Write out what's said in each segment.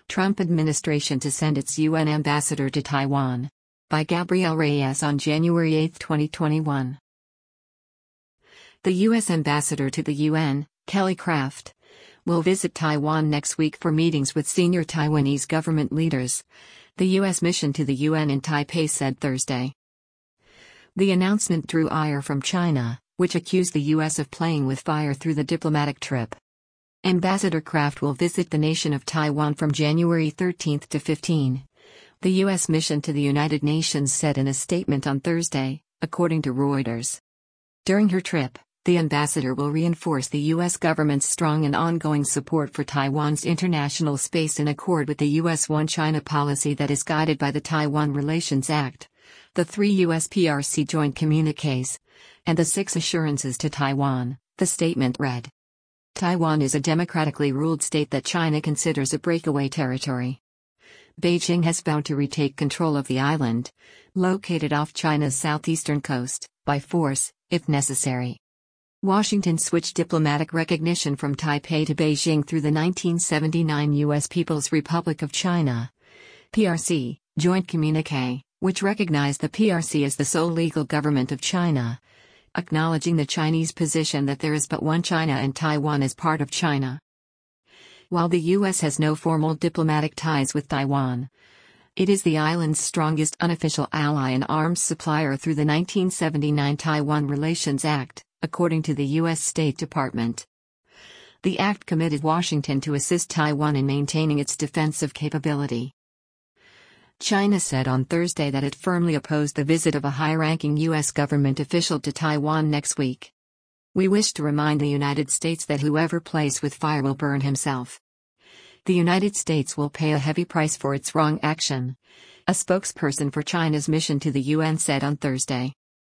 Trump administration to send its UN ambassador to Taiwan. By Gabrielle Reyes on January 8, 2021. The U.S. ambassador to the UN, Kelly Craft, will visit Taiwan next week for meetings with senior Taiwanese government leaders, the U.S. mission to the UN in Taipei said Thursday. The announcement drew ire from China, which accused the U.S. of playing with fire through the diplomatic trip. Ambassador Craft will visit the nation of Taiwan from January 13 to 15, the U.S. mission to the United Nations said in a statement on Thursday, according to Reuters. During her trip, the ambassador will reinforce the U.S. government's strong and ongoing support for Taiwan's international space in accord with the U.S. One China policy that is guided by the Taiwan Relations Act, the 3 U.S. PRC joint communiques, and the 6 assurances to Taiwan, the statement read. Taiwan is a democratically ruled state that China considers a breakaway territory. Beijing has vowed to retake control of the island, located off China's southeastern coast, by force, if necessary. Washington switched diplomatic recognition from Taipei to Beijing through the 1979 U.S. People's Republic of China (PRC) joint communique, which recognized the PRC as the sole legal government of China, acknowledging the Chinese position that there is but one China and Taiwan is part of China. While the U.S. has no formal diplomatic ties with Taiwan, it is the island's strongest unofficial ally and arms supplier through the 1979 Taiwan Relations Act, according to the U.S. State Department. The act committed Washington to assist Taiwan in maintaining its defensive capability. China said on Thursday that it firmly opposed the visit of a high-ranking U.S. government official to Taiwan next week. We wish to remind the United States that whoever plays with fire will burn himself. The United States will pay a heavy price for its wrong action, a spokesperson for China's mission to the UN said on Thursday.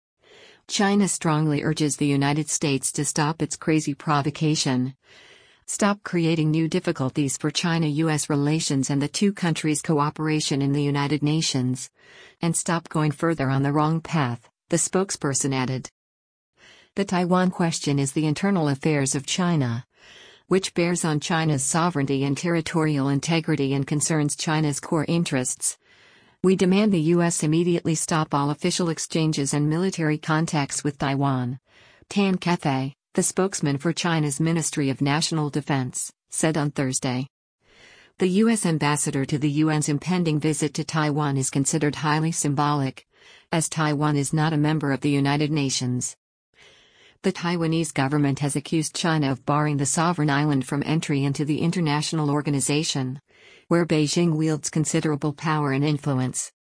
China strongly urges the United States to stop its crazy provocation, stop creating new difficulties for China-US relations and the two countries' cooperation in the United Nations, and stop going further on the wrong path, the spokesperson added. The Taiwan question is the internal affairs of China, which bears on China's sovereignty and territorial integrity and concerns China's core interests. We demand the U.S. immediately stop all official exchanges and military contacts with Taiwan, Tan Cathay, the spokesman for China's Ministry of National Defense, said on Thursday. The U.S. ambassador to the UN's impending visit to Taiwan is considered highly symbolic, as Taiwan is not a member of the United Nations. The Taiwanese government has accused China of barring the sovereign island from entry into the international organization, where Beijing wields considerable power and influence.